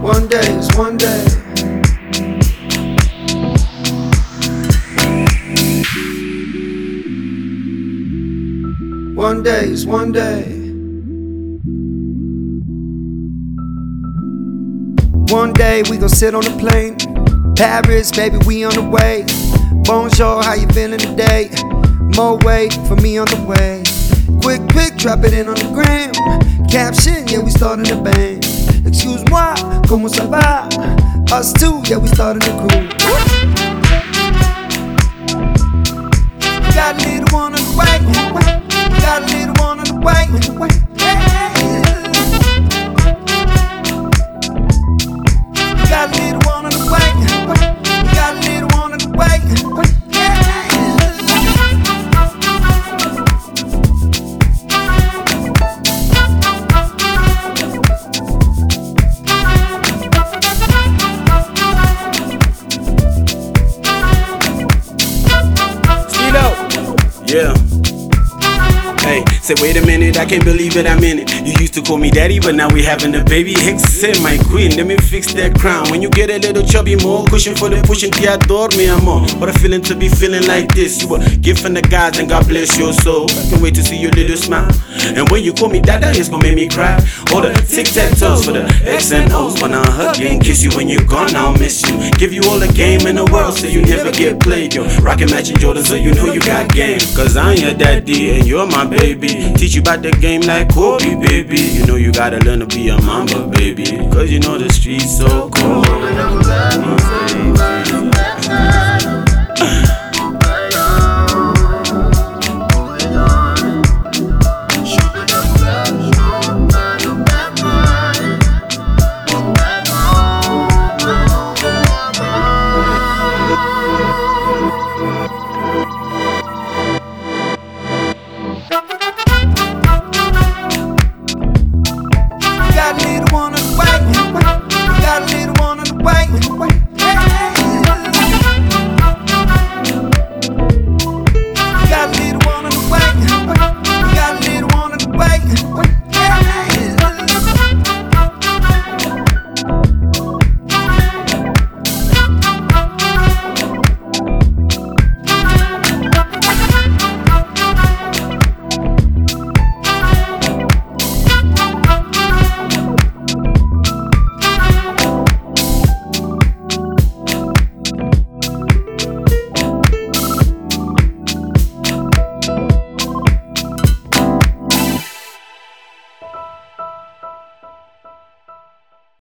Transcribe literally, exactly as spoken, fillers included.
One day is one day. One day is one day. One day we gon' sit on the plane. Paris, baby, we on the way. Bonjour, how you feeling today? More weight for me on the way. Quick pic, drop it in on the gram. Caption, yeah, we starting the band. Excuse-moi, como ça va? Us two, yeah, we starting the crew. Got a little one on the way. Got a little one on the way. Yeah. Got a little one on the way. Got a little one on the way. Yeah. Hey, say wait a minute, I can't believe it, I'm in it. You used to call me daddy, but now we having a baby. Except my queen, let me fix that crown. When you get a little chubby, more cushion for the pushing, te adore me amor. What a feeling to be feeling like this. You a gift from the gods and God bless your soul. I can't wait to see your little smile. And when you call me dada, it's gonna make me cry. All the tic-tac-toes for the X and O's. Wanna hug you and kiss you when you're gone, I'll miss you. Give you all the game in the world so you never get played. Yo, rockin' matching Jordan so you know you got game. Cause I'm your daddy and you're my baby. Teach you about the game like Kobe, baby. You know you gotta learn to be a mamba, baby. Cause you know the streets so cold.